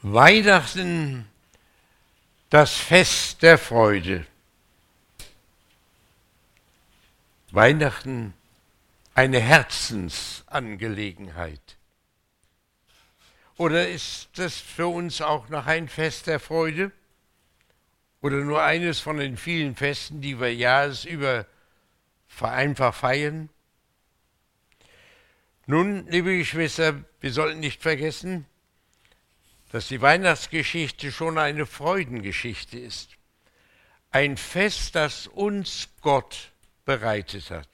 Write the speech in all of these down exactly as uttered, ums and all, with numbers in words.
Weihnachten, das Fest der Freude. Weihnachten, eine Herzensangelegenheit. Oder ist das für uns auch noch ein Fest der Freude? Oder nur eines von den vielen Festen, die wir jahresüber einfach feiern? Nun, liebe Geschwister, wir sollten nicht vergessen, dass die Weihnachtsgeschichte schon eine Freudengeschichte ist. Ein Fest, das uns Gott bereitet hat.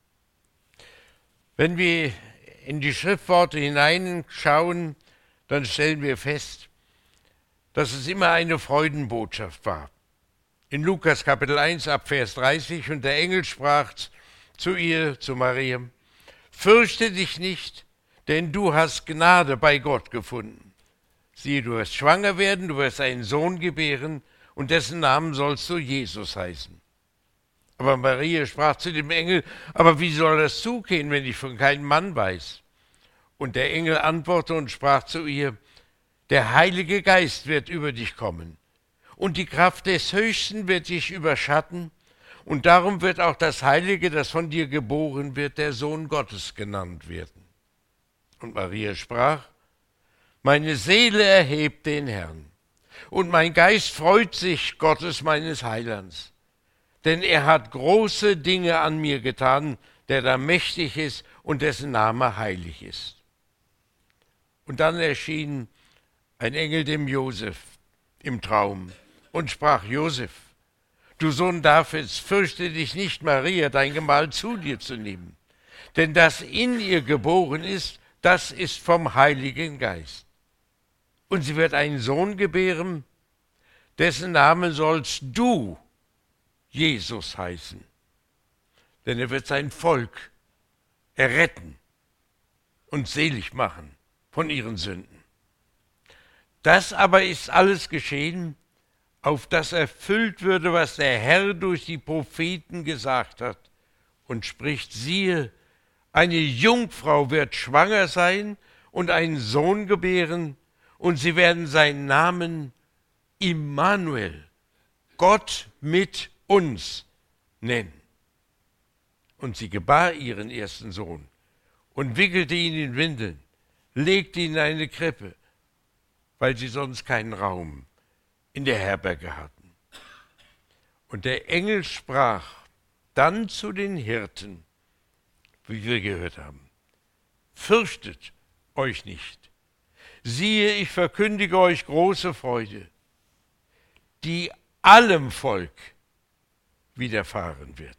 Wenn wir in die Schriftworte hineinschauen, dann stellen wir fest, dass es immer eine Freudenbotschaft war. In Lukas Kapitel eins ab Vers dreißig, und der Engel sprach zu ihr, zu Maria: Fürchte dich nicht, denn du hast Gnade bei Gott gefunden. Siehe, du wirst schwanger werden, du wirst einen Sohn gebären, und dessen Namen sollst du Jesus heißen. Aber Maria sprach zu dem Engel: Aber wie soll das zugehen, wenn ich von keinem Mann weiß? Und der Engel antwortete und sprach zu ihr: Der Heilige Geist wird über dich kommen, und die Kraft des Höchsten wird dich überschatten, und darum wird auch das Heilige, das von dir geboren wird, der Sohn Gottes genannt werden. Und Maria sprach: Meine Seele erhebt den Herrn, und mein Geist freut sich Gottes meines Heilands. Denn er hat große Dinge an mir getan, der da mächtig ist und dessen Name heilig ist. Und dann erschien ein Engel dem Josef im Traum und sprach: Josef, du Sohn Davids, fürchte dich nicht, Maria, dein Gemahl, zu dir zu nehmen. Denn das in ihr geboren ist, das ist vom Heiligen Geist. Und sie wird einen Sohn gebären, dessen Namen sollst du Jesus heißen. Denn er wird sein Volk erretten und selig machen von ihren Sünden. Das aber ist alles geschehen, auf das erfüllt würde, was der Herr durch die Propheten gesagt hat, und spricht: Siehe, eine Jungfrau wird schwanger sein und einen Sohn gebären, und sie werden seinen Namen Immanuel, Gott mit uns, nennen. Und sie gebar ihren ersten Sohn und wickelte ihn in Windeln, legte ihn in eine Krippe, weil sie sonst keinen Raum in der Herberge hatten. Und der Engel sprach dann zu den Hirten, wie wir gehört haben: Fürchtet euch nicht. Siehe, ich verkündige euch große Freude, die allem Volk widerfahren wird.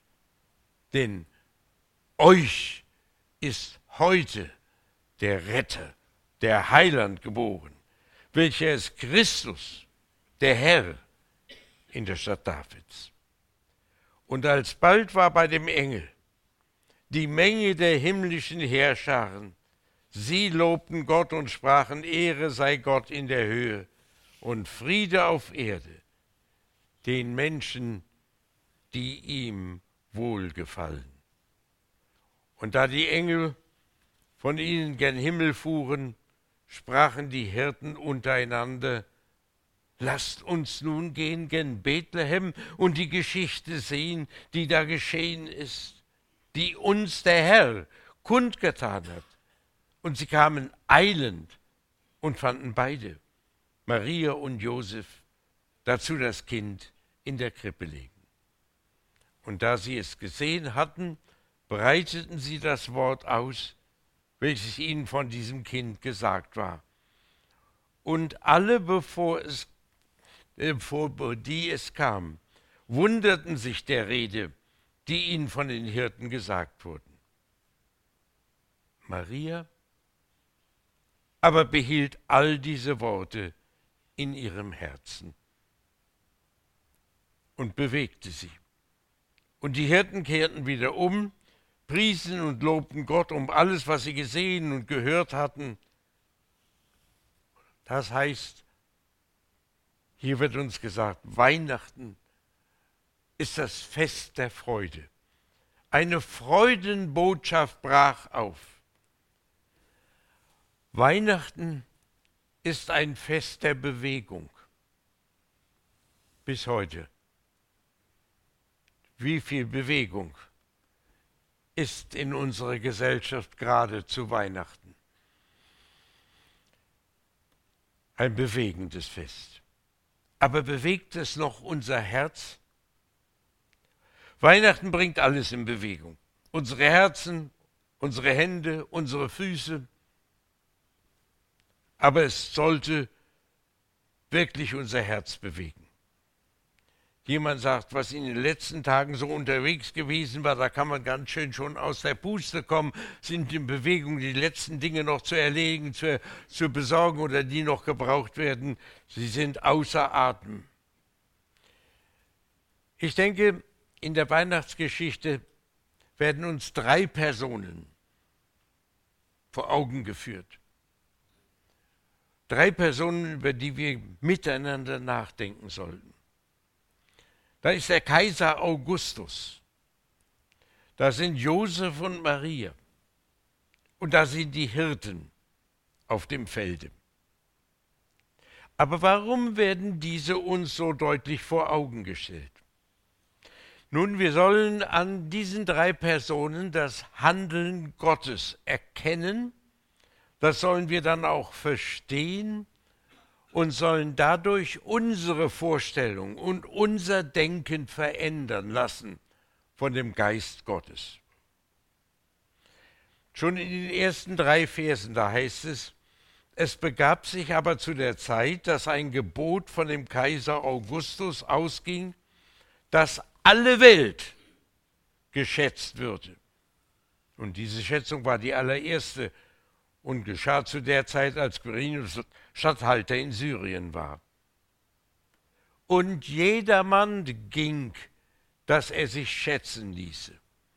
Denn euch ist heute der Retter, der Heiland geboren, welcher ist Christus, der Herr, in der Stadt Davids. Und alsbald war bei dem Engel die Menge der himmlischen Heerscharen. Sie lobten Gott und sprachen: Ehre sei Gott in der Höhe und Friede auf Erde, den Menschen, die ihm wohlgefallen. Und da die Engel von ihnen gen Himmel fuhren, sprachen die Hirten untereinander: Lasst uns nun gehen gen Bethlehem und die Geschichte sehen, die da geschehen ist, die uns der Herr kundgetan hat. Und sie kamen eilend und fanden beide, Maria und Josef, dazu das Kind in der Krippe liegen. Und da sie es gesehen hatten, breiteten sie das Wort aus, welches ihnen von diesem Kind gesagt war. Und alle, bevor es, bevor die es kam, wunderten sich der Rede, die ihnen von den Hirten gesagt wurden. Maria aber behielt all diese Worte in ihrem Herzen und bewegte sie. Und die Hirten kehrten wieder um, priesen und lobten Gott um alles, was sie gesehen und gehört hatten. Das heißt, hier wird uns gesagt, Weihnachten ist das Fest der Freude. Eine Freudenbotschaft brach auf. Weihnachten ist ein Fest der Bewegung. Bis heute. Wie viel Bewegung ist in unserer Gesellschaft gerade zu Weihnachten? Ein bewegendes Fest. Aber bewegt es noch unser Herz? Weihnachten bringt alles in Bewegung. Unsere Herzen, unsere Hände, unsere Füße. Aber es sollte wirklich unser Herz bewegen. Jemand sagt, was in den letzten Tagen so unterwegs gewesen war, da kann man ganz schön schon aus der Puste kommen, sind in Bewegung, die letzten Dinge noch zu erledigen, zu, zu besorgen oder die noch gebraucht werden. Sie sind außer Atem. Ich denke, in der Weihnachtsgeschichte werden uns drei Personen vor Augen geführt. Drei Personen, über die wir miteinander nachdenken sollten. Da ist der Kaiser Augustus, da sind Josef und Maria und da sind die Hirten auf dem Felde. Aber warum werden diese uns so deutlich vor Augen gestellt? Nun, wir sollen an diesen drei Personen das Handeln Gottes erkennen, das sollen wir dann auch verstehen und sollen dadurch unsere Vorstellung und unser Denken verändern lassen von dem Geist Gottes. Schon in den ersten drei Versen, da heißt es, es begab sich aber zu der Zeit, dass ein Gebot von dem Kaiser Augustus ausging, dass alle Welt geschätzt würde. Und diese Schätzung war die allererste und geschah zu der Zeit, als Quirinius Statthalter in Syrien war. Und jedermann ging, dass er sich schätzen ließe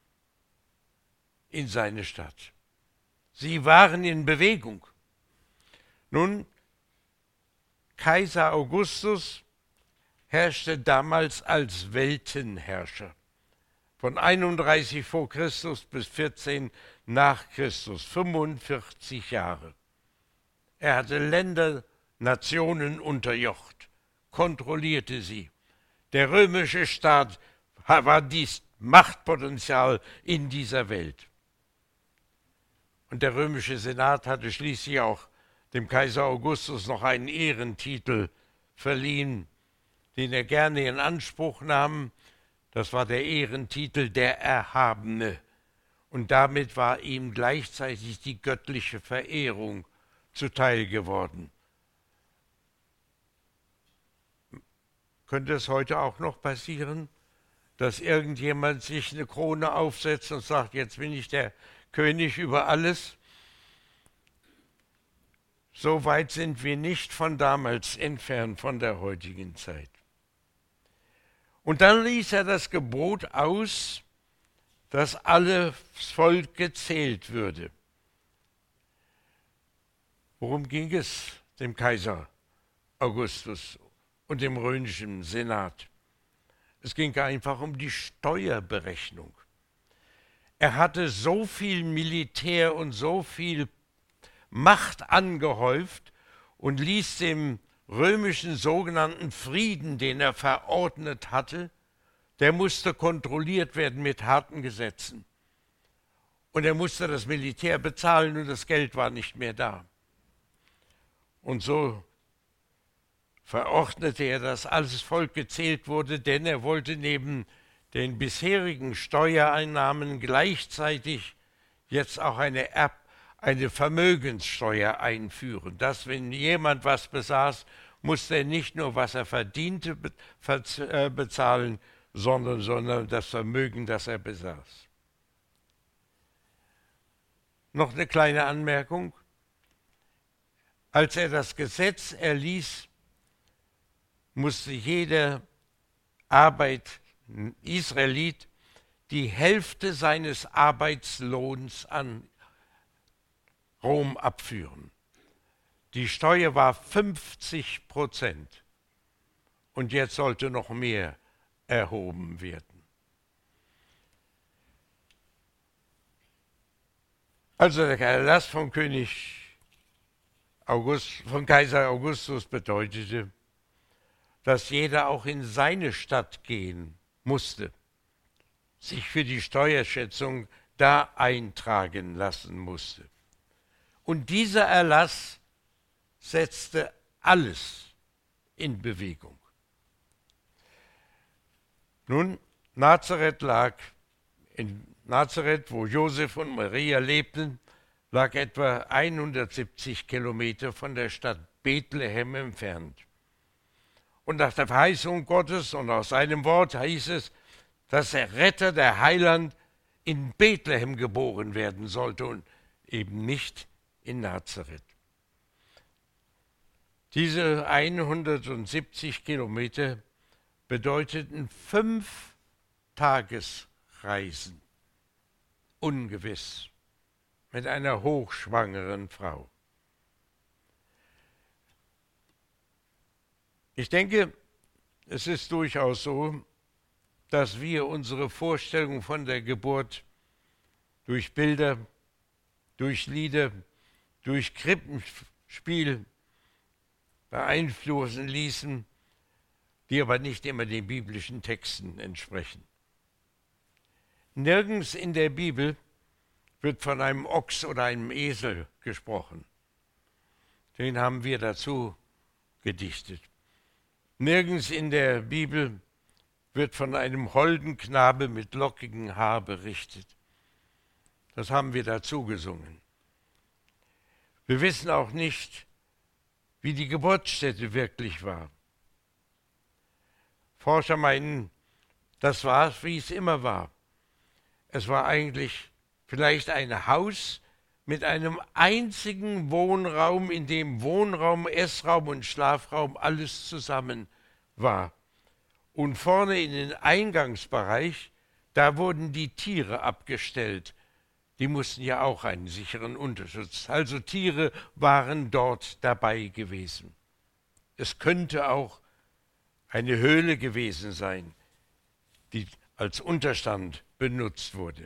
in seine Stadt. Sie waren in Bewegung. Nun, Kaiser Augustus herrschte damals als Weltenherrscher. Von einunddreißig vor Christus bis vierzehn nach Christus, fünfundvierzig Jahre. Er hatte Länder, Nationen unterjocht, kontrollierte sie. Der römische Staat war dies Machtpotenzial in dieser Welt. Und der römische Senat hatte schließlich auch dem Kaiser Augustus noch einen Ehrentitel verliehen, den er gerne in Anspruch nahm. Das war der Ehrentitel der Erhabene. Und damit war ihm gleichzeitig die göttliche Verehrung zuteil geworden. Könnte es heute auch noch passieren, dass irgendjemand sich eine Krone aufsetzt und sagt, jetzt bin ich der König über alles? So weit sind wir nicht von damals entfernt, von der heutigen Zeit. Und dann ließ er das Gebot aus, dass alles Volk gezählt würde. Worum ging es dem Kaiser Augustus und dem römischen Senat? Es ging einfach um die Steuerberechnung. Er hatte so viel Militär und so viel Macht angehäuft und ließ dem römischen sogenannten Frieden, den er verordnet hatte, der musste kontrolliert werden mit harten Gesetzen. Und er musste das Militär bezahlen und das Geld war nicht mehr da. Und so verordnete er, dass alles Volk gezählt wurde, denn er wollte neben den bisherigen Steuereinnahmen gleichzeitig jetzt auch eine, Erb eine Vermögenssteuer einführen. Dass, wenn jemand was besaß, musste er nicht nur, was er verdiente, bezahlen, sondern, sondern das Vermögen, das er besaß. Noch eine kleine Anmerkung. Als er das Gesetz erließ, musste jeder Arbeit Israelit die Hälfte seines Arbeitslohns an Rom abführen. Die Steuer war fünfzig Prozent und jetzt sollte noch mehr erhoben werden. Also der Erlass vom König August, von Kaiser Augustus bedeutete, dass jeder auch in seine Stadt gehen musste, sich für die Steuerschätzung da eintragen lassen musste. Und dieser Erlass setzte alles in Bewegung. Nun, Nazareth lag, in Nazareth, wo Josef und Maria lebten, lag etwa hundertsiebzig Kilometer von der Stadt Bethlehem entfernt. Und nach der Verheißung Gottes und aus seinem Wort hieß es, dass der Retter, der Heiland, in Bethlehem geboren werden sollte und eben nicht in Nazareth. Diese hundertsiebzig Kilometer bedeuteten fünf Tagesreisen, ungewiss, mit einer hochschwangeren Frau. Ich denke, es ist durchaus so, dass wir unsere Vorstellung von der Geburt durch Bilder, durch Lieder, durch Krippenspiel beeinflussen ließen, die aber nicht immer den biblischen Texten entsprechen. Nirgends in der Bibel wird von einem Ochs oder einem Esel gesprochen. Den haben wir dazu gedichtet. Nirgends in der Bibel wird von einem holden Knabe mit lockigem Haar berichtet. Das haben wir dazu gesungen. Wir wissen auch nicht, wie die Geburtsstätte wirklich war. Forscher meinen, das war, wie es immer war. Es war eigentlich vielleicht ein Haus mit einem einzigen Wohnraum, in dem Wohnraum, Essraum und Schlafraum alles zusammen war. Und vorne in den Eingangsbereich, da wurden die Tiere abgestellt. Die mussten ja auch einen sicheren Unterschutz. Also Tiere waren dort dabei gewesen. Es könnte auch eine Höhle gewesen sein, die als Unterstand benutzt wurde.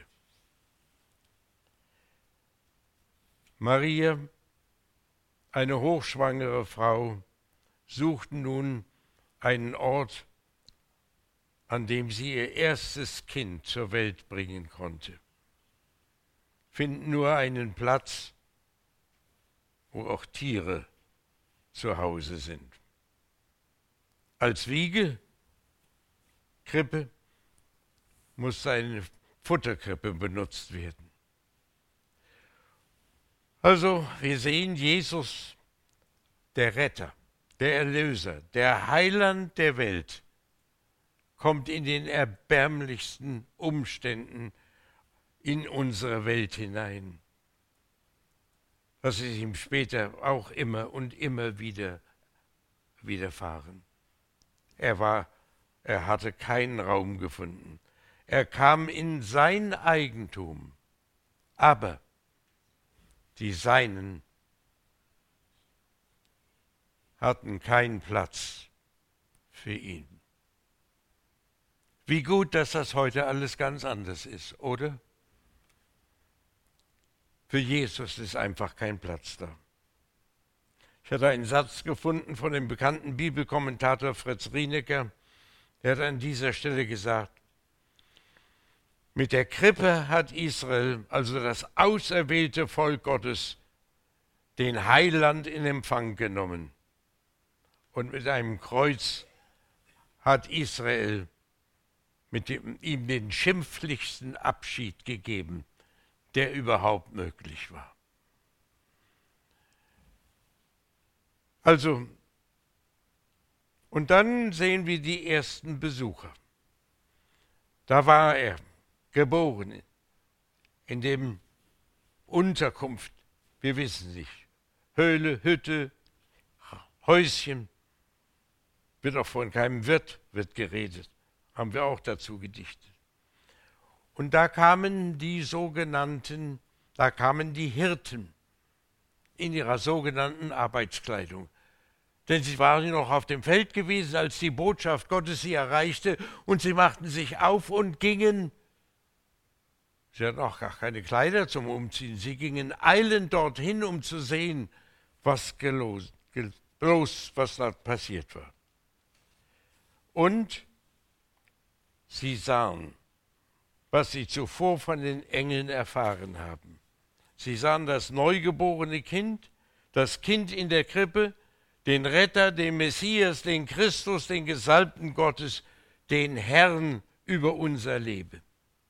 Maria, eine hochschwangere Frau, sucht nun einen Ort, an dem sie ihr erstes Kind zur Welt bringen konnte. Findet nur einen Platz, wo auch Tiere zu Hause sind. Als Wiege, Krippe, muss eine Futterkrippe benutzt werden. Also, wir sehen Jesus, der Retter, der Erlöser, der Heiland der Welt, kommt in den erbärmlichsten Umständen in unsere Welt hinein. Das ist ihm später auch immer und immer wieder widerfahren. Er war, er hatte keinen Raum gefunden. Er kam in sein Eigentum, aber die Seinen hatten keinen Platz für ihn. Wie gut, dass das heute alles ganz anders ist, oder? Für Jesus ist einfach kein Platz da. Ich hatte einen Satz gefunden von dem bekannten Bibelkommentator Fritz Rienecker, der hat an dieser Stelle gesagt, mit der Krippe hat Israel, also das auserwählte Volk Gottes, den Heiland in Empfang genommen. Und mit einem Kreuz hat Israel mit dem, ihm den schimpflichsten Abschied gegeben, der überhaupt möglich war. Also, und dann sehen wir die ersten Besucher. Da war er, geboren, in dem Unterkunft, wir wissen nicht, Höhle, Hütte, Häuschen, wird auch von keinem Wirt wird geredet, haben wir auch dazu gedichtet. Und da kamen die sogenannten, da kamen die Hirten in ihrer sogenannten Arbeitskleidung. Denn sie waren noch auf dem Feld gewesen, als die Botschaft Gottes sie erreichte, und sie machten sich auf und gingen. Sie hatten auch gar keine Kleider zum Umziehen. Sie gingen eilend dorthin, um zu sehen, was gelos, gel, bloß was da passiert war. Und sie sahen, was sie zuvor von den Engeln erfahren haben. Sie sahen das neugeborene Kind, das Kind in der Krippe, den Retter, den Messias, den Christus, den Gesalbten Gottes, den Herrn über unser Leben.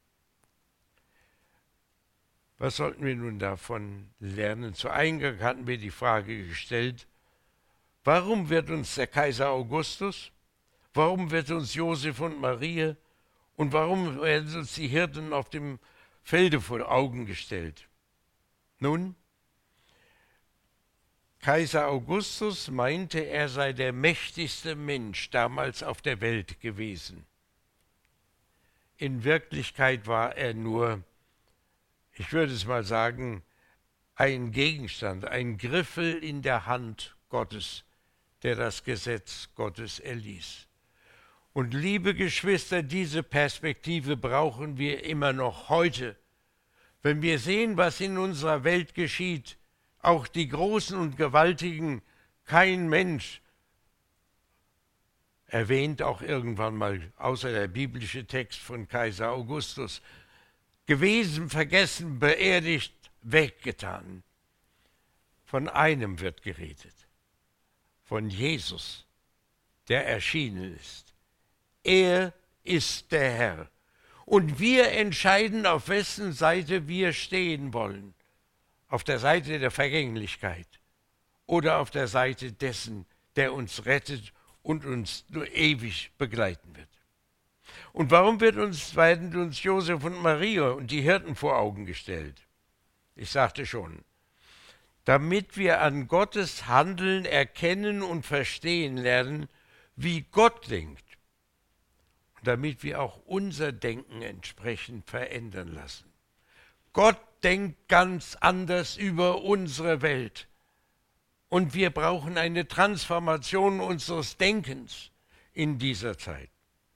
Was sollten wir nun davon lernen? Zu Eingang hatten wir die Frage gestellt, warum wird uns der Kaiser Augustus, warum wird uns Josef und Maria und warum werden uns die Hirten auf dem Felde vor Augen gestellt? Nun, Kaiser Augustus meinte, er sei der mächtigste Mensch damals auf der Welt gewesen. In Wirklichkeit war er nur, ich würde es mal sagen, ein Gegenstand, ein Griffel in der Hand Gottes, der das Gesetz Gottes erließ. Und liebe Geschwister, diese Perspektive brauchen wir immer noch heute. Wenn wir sehen, was in unserer Welt geschieht, auch die Großen und Gewaltigen, kein Mensch erwähnt auch irgendwann mal, außer der biblische Text von Kaiser Augustus, gewesen, vergessen, beerdigt, weggetan. Von einem wird geredet, von Jesus, der erschienen ist. Er ist der Herr. Und wir entscheiden, auf wessen Seite wir stehen wollen. Auf der Seite der Vergänglichkeit oder auf der Seite dessen, der uns rettet und uns nur ewig begleiten wird. Und warum wird uns, werden uns Josef und Maria und die Hirten vor Augen gestellt? Ich sagte schon, damit wir an Gottes Handeln erkennen und verstehen lernen, wie Gott denkt. Und damit wir auch unser Denken entsprechend verändern lassen. Gott denkt ganz anders über unsere Welt. Und wir brauchen eine Transformation unseres Denkens in dieser Zeit.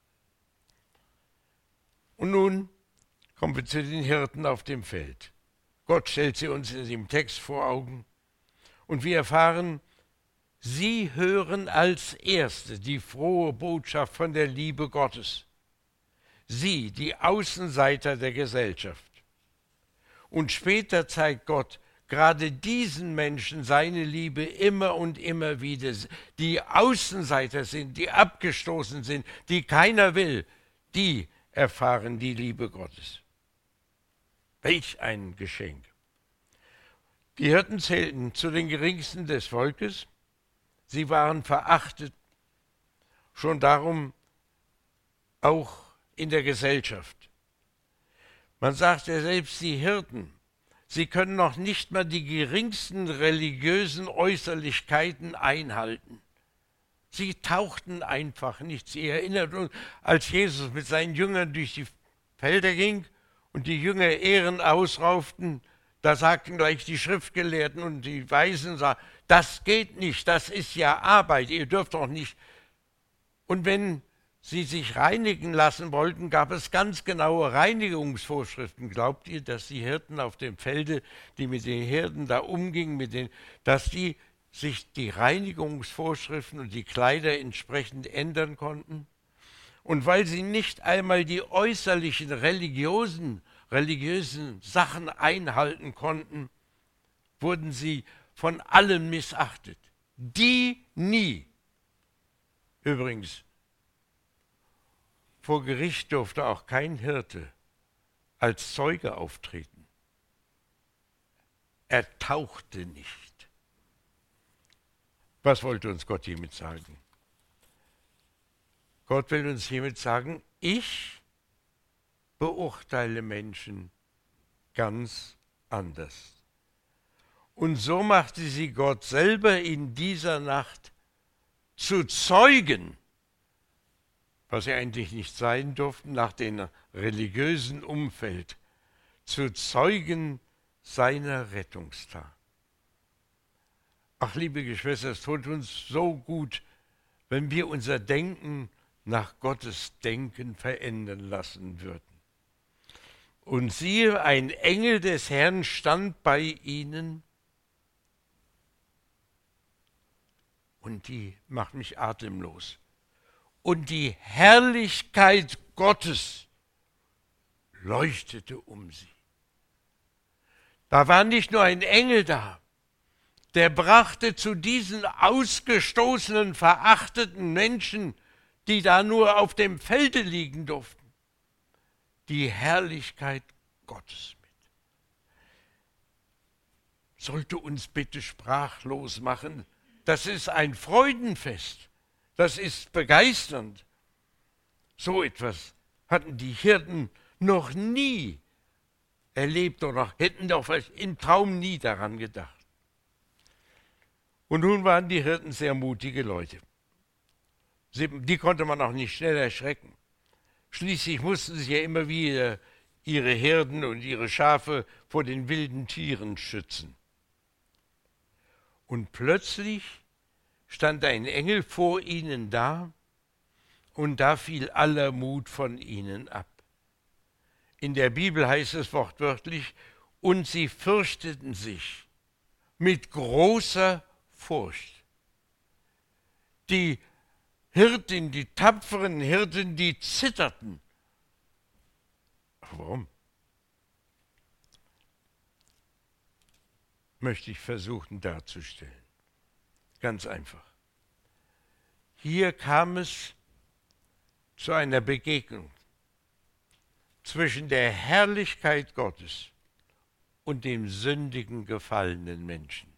Und nun kommen wir zu den Hirten auf dem Feld. Gott stellt sie uns in dem Text vor Augen. Und wir erfahren, sie hören als Erste die frohe Botschaft von der Liebe Gottes. Sie, die Außenseiter der Gesellschaft. Und später zeigt Gott gerade diesen Menschen seine Liebe immer und immer wieder. Die Außenseiter sind, die abgestoßen sind, die keiner will, die erfahren die Liebe Gottes. Welch ein Geschenk. Die Hirten zählten zu den geringsten des Volkes. Sie waren verachtet, schon darum auch in der Gesellschaft. Man sagt ja selbst, die Hirten, sie können noch nicht mal die geringsten religiösen Äußerlichkeiten einhalten. Sie tauchten einfach nicht. Sie erinnert uns, als Jesus mit seinen Jüngern durch die Felder ging und die Jünger Ehren ausrauften, da sagten gleich die Schriftgelehrten und die Weisen, das geht nicht, das ist ja Arbeit, ihr dürft doch nicht. Und wenn sie sich reinigen lassen wollten, gab es ganz genaue Reinigungsvorschriften. Glaubt ihr, dass die Hirten auf dem Felde, die mit den Herden da umgingen, mit den, dass die sich die Reinigungsvorschriften und die Kleider entsprechend ändern konnten? Und weil sie nicht einmal die äußerlichen religiösen, religiösen Sachen einhalten konnten, wurden sie von allen missachtet. Die nie. Übrigens, vor Gericht durfte auch kein Hirte als Zeuge auftreten. Er tauchte nicht. Was wollte uns Gott hiermit sagen? Gott will uns hiermit sagen, ich beurteile Menschen ganz anders. Und so machte sie Gott selber in dieser Nacht zu Zeugen, was sie eigentlich nicht sein durften nach dem religiösen Umfeld, zu Zeugen seiner Rettungstat. Ach, liebe Geschwister, es tut uns so gut, wenn wir unser Denken nach Gottes Denken verändern lassen würden. Und siehe, ein Engel des Herrn stand bei ihnen und die macht mich atemlos. Und die Herrlichkeit Gottes leuchtete um sie. Da war nicht nur ein Engel da, der brachte zu diesen ausgestoßenen, verachteten Menschen, die da nur auf dem Felde liegen durften, die Herrlichkeit Gottes mit. Sollte uns bitte sprachlos machen. Das ist ein Freudenfest. Das ist begeisternd. So etwas hatten die Hirten noch nie erlebt oder hätten doch im Traum nie daran gedacht. Und nun waren die Hirten sehr mutige Leute. Sie, die konnte man auch nicht schnell erschrecken. Schließlich mussten sie ja immer wieder ihre Herden und ihre Schafe vor den wilden Tieren schützen. Und plötzlich stand ein Engel vor ihnen da, und da fiel aller Mut von ihnen ab. In der Bibel heißt es wortwörtlich, und sie fürchteten sich mit großer Furcht. Die Hirten, die tapferen Hirten, die zitterten. Warum? Möchte ich versuchen darzustellen. Ganz einfach. Hier kam es zu einer Begegnung zwischen der Herrlichkeit Gottes und dem sündigen, gefallenen Menschen.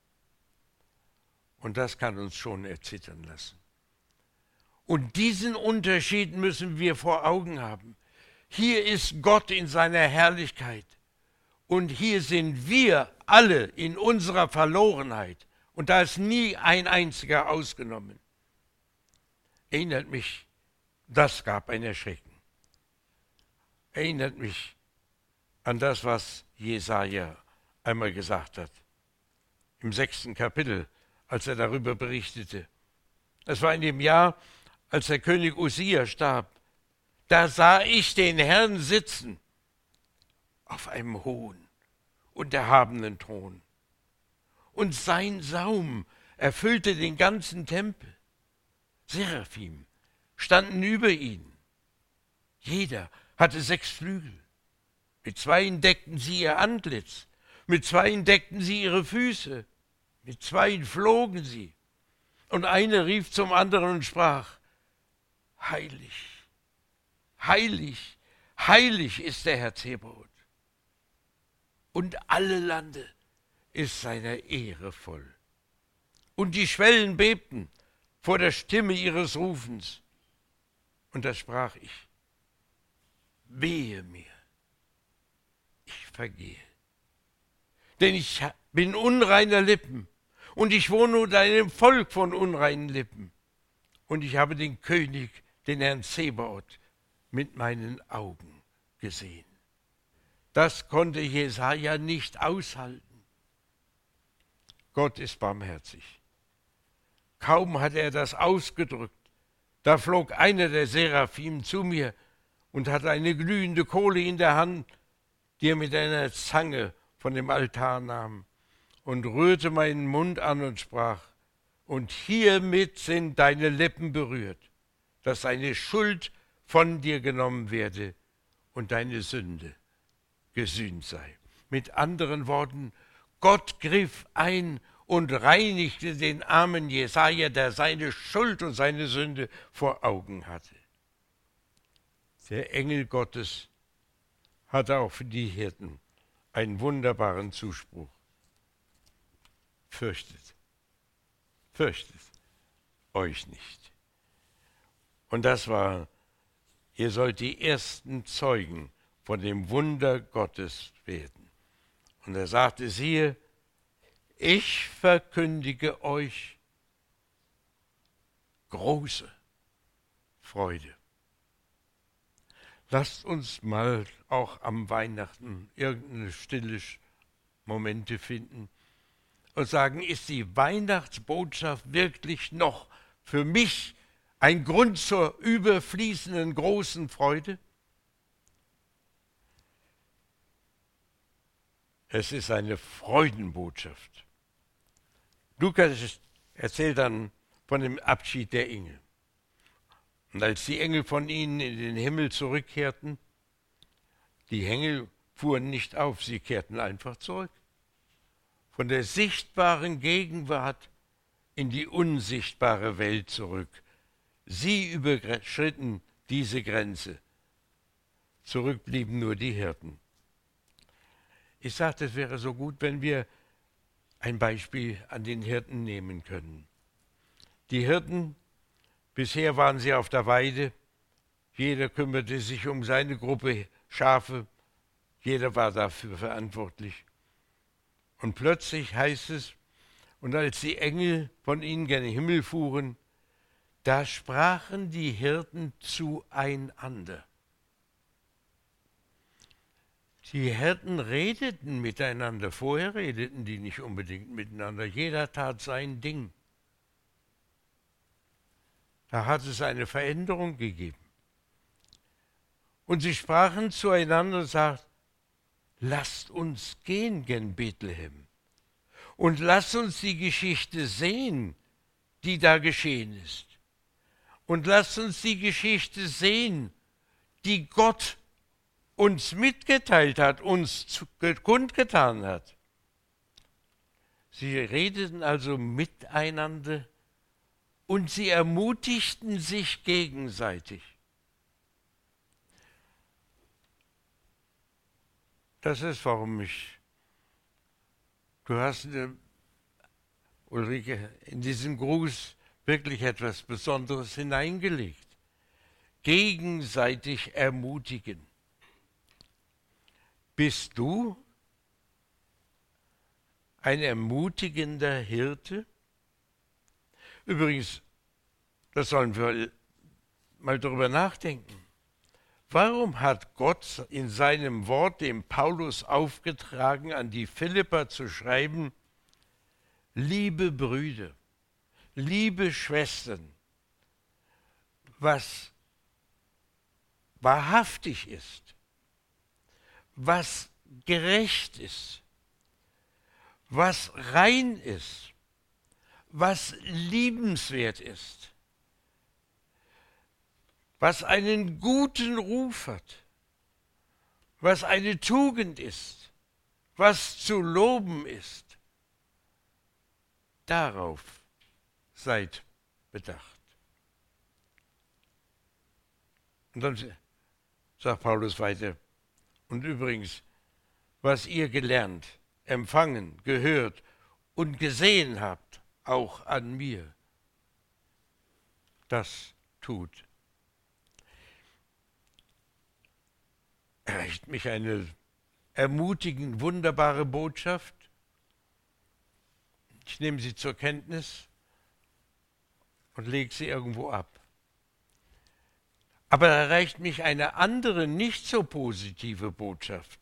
Und das kann uns schon erzittern lassen. Und diesen Unterschied müssen wir vor Augen haben. Hier ist Gott in seiner Herrlichkeit und hier sind wir alle in unserer Verlorenheit. Und da ist nie ein einziger ausgenommen. Erinnert mich, das gab ein Erschrecken. Erinnert mich an das, was Jesaja einmal gesagt hat. Im sechsten Kapitel, als er darüber berichtete. Es war in dem Jahr, als der König Usia starb. Da sah ich den Herrn sitzen auf einem hohen und erhabenen Thron. Und sein Saum erfüllte den ganzen Tempel. Seraphim standen über ihn. Jeder hatte sechs Flügel. Mit zweien deckten sie ihr Antlitz, mit zweien deckten sie ihre Füße, mit zweien flogen sie. Und einer rief zum anderen und sprach, heilig, heilig, heilig ist der Herr Zebaoth. Und alle Lande ist seiner Ehre voll. Und die Schwellen bebten vor der Stimme ihres Rufens. Und da sprach ich, wehe mir, ich vergehe. Denn ich bin unreiner Lippen und ich wohne unter einem Volk von unreinen Lippen. Und ich habe den König, den Herrn Zebaoth, mit meinen Augen gesehen. Das konnte Jesaja nicht aushalten. Gott ist barmherzig. Kaum hat er das ausgedrückt, da flog einer der Seraphim zu mir und hatte eine glühende Kohle in der Hand, die er mit einer Zange von dem Altar nahm und rührte meinen Mund an und sprach, und hiermit sind deine Lippen berührt, dass deine Schuld von dir genommen werde und deine Sünde gesühnt sei. Mit anderen Worten, Gott griff ein und reinigte den armen Jesaja, der seine Schuld und seine Sünde vor Augen hatte. Der Engel Gottes hatte auch für die Hirten einen wunderbaren Zuspruch. Fürchtet, fürchtet euch nicht. Und das war, ihr sollt die ersten Zeugen von dem Wunder Gottes werden. Und er sagte, siehe, ich verkündige euch große Freude. Lasst uns mal auch am Weihnachten irgendeine stille Momente finden und sagen, ist die Weihnachtsbotschaft wirklich noch für mich ein Grund zur überfließenden großen Freude? Es ist eine Freudenbotschaft. Lukas erzählt dann von dem Abschied der Engel. Und als die Engel von ihnen in den Himmel zurückkehrten, die Engel fuhren nicht auf, sie kehrten einfach zurück. Von der sichtbaren Gegenwart in die unsichtbare Welt zurück. Sie überschritten diese Grenze. Zurück blieben nur die Hirten. Ich sagte, es wäre so gut, wenn wir ein Beispiel an den Hirten nehmen können. Die Hirten, bisher waren sie auf der Weide, jeder kümmerte sich um seine Gruppe Schafe, jeder war dafür verantwortlich. Und plötzlich heißt es, und als die Engel von ihnen gen Himmel fuhren, da sprachen die Hirten zueinander. Die Hirten redeten miteinander, vorher redeten die nicht unbedingt miteinander, jeder tat sein Ding. Da hat es eine Veränderung gegeben. Und sie sprachen zueinander und sagten, lasst uns gehen gen Bethlehem und lasst uns die Geschichte sehen, die da geschehen ist. Und lasst uns die Geschichte sehen, die Gott uns mitgeteilt hat, uns kundgetan hat. Sie redeten also miteinander und sie ermutigten sich gegenseitig. Das ist, warum ich, du hast, Ulrike, in diesen Gruß wirklich etwas Besonderes hineingelegt. Gegenseitig ermutigen. Bist du ein ermutigender Hirte? Übrigens, das sollen wir mal darüber nachdenken. Warum hat Gott in seinem Wort dem Paulus aufgetragen, an die Philipper zu schreiben, liebe Brüder, liebe Schwestern, was wahrhaftig ist, was gerecht ist, was rein ist, was liebenswert ist, was einen guten Ruf hat, was eine Tugend ist, was zu loben ist. Darauf seid bedacht. Und dann sagt Paulus weiter, und übrigens, was ihr gelernt, empfangen, gehört und gesehen habt, auch an mir, das tut. Erreicht mich eine ermutigend wunderbare Botschaft. Ich nehme sie zur Kenntnis und lege sie irgendwo ab. Aber erreicht mich eine andere, nicht so positive Botschaft.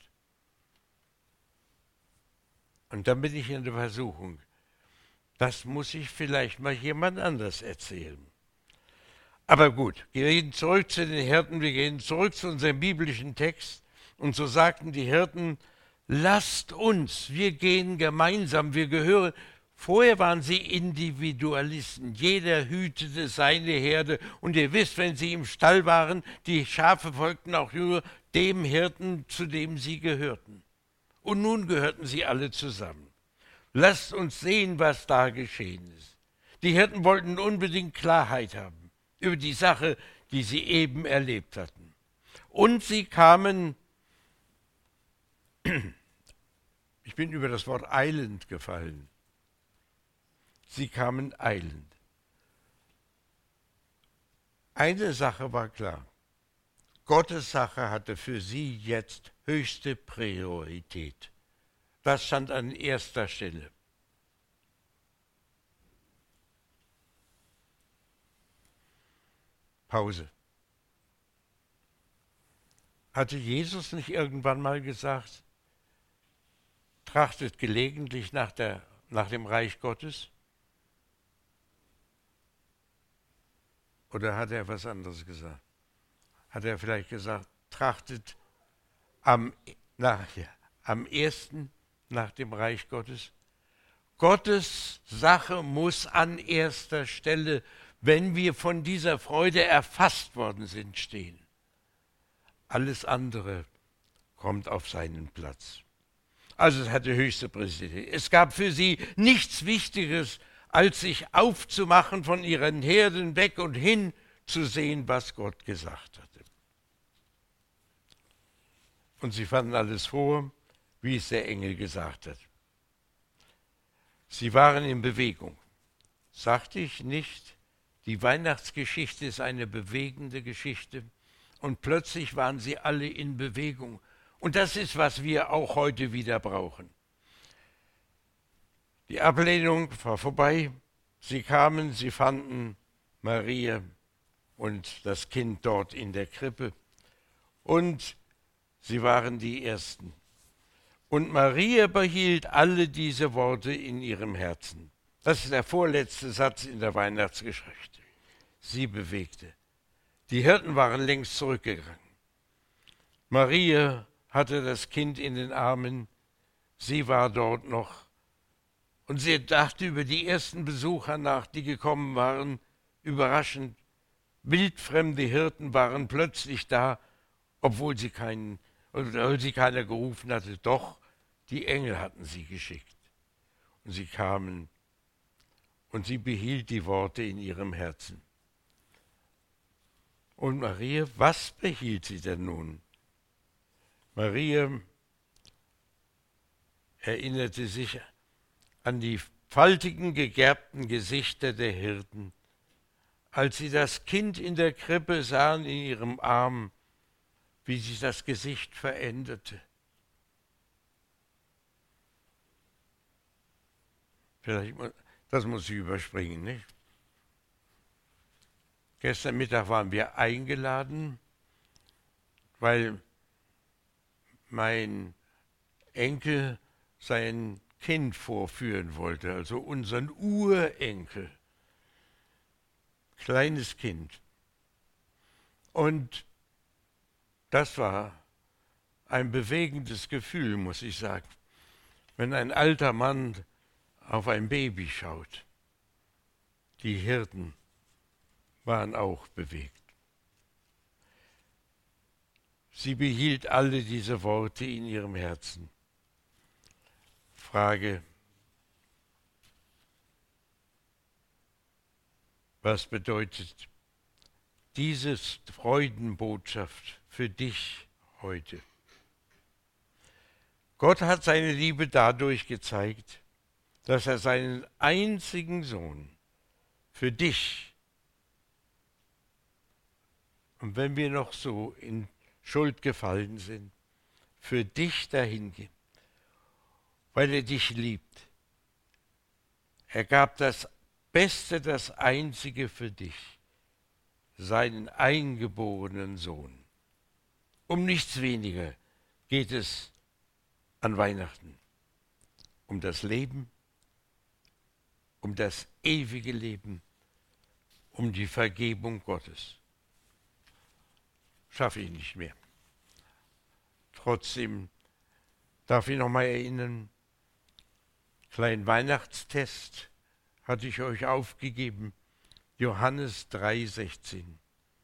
Und dann bin ich in der Versuchung, das muss ich vielleicht mal jemand anders erzählen. Aber gut, wir gehen zurück zu den Hirten, wir gehen zurück zu unserem biblischen Text. Und so sagten die Hirten, lasst uns, wir gehen gemeinsam, wir gehören. Vorher waren sie Individualisten, jeder hütete seine Herde. Und ihr wisst, wenn sie im Stall waren, die Schafe folgten auch nur dem Hirten, zu dem sie gehörten. Und nun gehörten sie alle zusammen. Lasst uns sehen, was da geschehen ist. Die Hirten wollten unbedingt Klarheit haben über die Sache, die sie eben erlebt hatten. Und sie kamen, ich bin über das Wort eilend gefallen, sie kamen eilend. Eine Sache war klar, Gottes Sache hatte für sie jetzt höchste Priorität. Das stand an erster Stelle. Pause. Hatte Jesus nicht irgendwann mal gesagt, trachtet gelegentlich nach, der, nach dem Reich Gottes? Oder hat er was anderes gesagt? Hat er vielleicht gesagt, trachtet am, nach, ja, am ersten nach dem Reich Gottes? Gottes Sache muss an erster Stelle, wenn wir von dieser Freude erfasst worden sind, stehen. Alles andere kommt auf seinen Platz. Also es hatte höchste Priorität. Es gab für sie nichts Wichtigeres, als sich aufzumachen, von ihren Herden weg und hin zu sehen, was Gott gesagt hatte. Und sie fanden alles vor, wie es der Engel gesagt hat. Sie waren in Bewegung. Sagte ich nicht, die Weihnachtsgeschichte ist eine bewegende Geschichte? Und plötzlich waren sie alle in Bewegung. Und das ist, was wir auch heute wieder brauchen. Die Ablehnung war vorbei. Sie kamen, sie fanden Maria und das Kind dort in der Krippe. Und sie waren die Ersten. Und Maria behielt alle diese Worte in ihrem Herzen. Das ist der vorletzte Satz in der Weihnachtsgeschichte. Sie bewegte. Die Hirten waren längst zurückgegangen. Maria hatte das Kind in den Armen. Sie war dort noch. Und sie dachte über die ersten Besucher nach, die gekommen waren. Überraschend. Wildfremde Hirten waren plötzlich da, obwohl sie keinen, obwohl sie keiner gerufen hatte. Doch, die Engel hatten sie geschickt. Und sie kamen und sie behielt die Worte in ihrem Herzen. Und Maria, was behielt sie denn nun? Maria erinnerte sich an die faltigen, gegerbten Gesichter der Hirten, als sie das Kind in der Krippe sahen in ihrem Arm, wie sich das Gesicht veränderte. Vielleicht, das muss ich überspringen, nicht? Gestern Mittag waren wir eingeladen, weil mein Enkel sein Kind vorführen wollte, also unseren Urenkel, kleines Kind. Und das war ein bewegendes Gefühl, muss ich sagen, wenn ein alter Mann auf ein Baby schaut. Die Hirten waren auch bewegt. Sie behielt alle diese Worte in ihrem Herzen. Frage: Was bedeutet diese Freudenbotschaft für dich heute? Gott hat seine Liebe dadurch gezeigt, dass er seinen einzigen Sohn für dich, und wenn wir noch so in Schuld gefallen sind, für dich dahingibt, weil er dich liebt. Er gab das Beste, das Einzige für dich, seinen eingeborenen Sohn. Um nichts weniger geht es an Weihnachten. Um das Leben, um das ewige Leben, um die Vergebung Gottes. Schaffe ich nicht mehr. Trotzdem darf ich noch mal erinnern, kleinen Weihnachtstest hatte ich euch aufgegeben, Johannes drei sechzehn.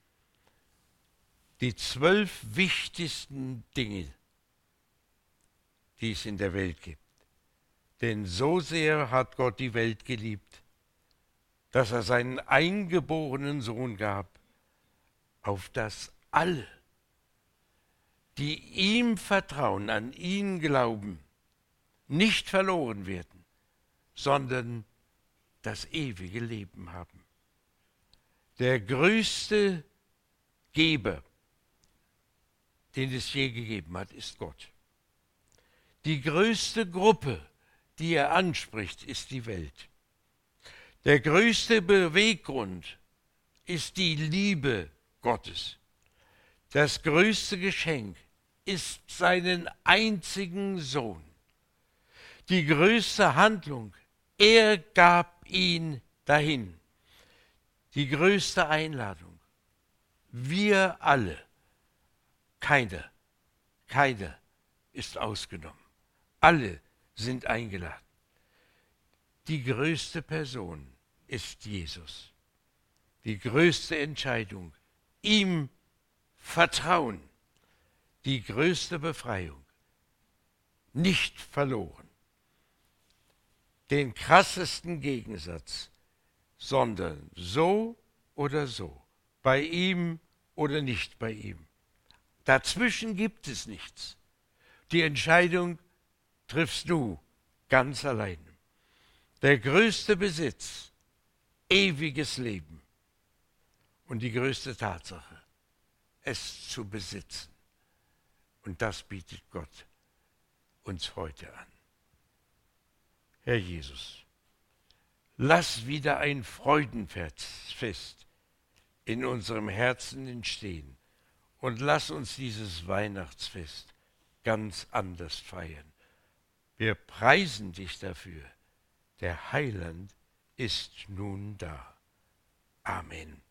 Die zwölf wichtigsten Dinge, die es in der Welt gibt. Denn so sehr hat Gott die Welt geliebt, dass er seinen eingeborenen Sohn gab, auf das alle, die ihm vertrauen, an ihn glauben, nicht verloren werden, sondern das ewige Leben haben. Der größte Geber, den es je gegeben hat, ist Gott. Die größte Gruppe, die er anspricht, ist die Welt. Der größte Beweggrund ist die Liebe Gottes. Das größte Geschenk ist seinen einzigen Sohn. Die größte Handlung, er gab ihn dahin. Die größte Einladung, wir alle, keiner, keiner ist ausgenommen. Alle sind eingeladen. die größte Person ist Jesus. Die größte Entscheidung, ihm vertrauen, die größte Befreiung, nicht verloren. Den krassesten Gegensatz, sondern so oder so, bei ihm oder nicht bei ihm. Dazwischen gibt es nichts. Die Entscheidung triffst du ganz allein. Der größte Besitz, ewiges Leben und die größte Tatsache, es zu besitzen. Und das bietet Gott uns heute an. Herr Jesus, lass wieder ein Freudenfest in unserem Herzen entstehen und lass uns dieses Weihnachtsfest ganz anders feiern. Wir preisen dich dafür. Der Heiland ist nun da. Amen.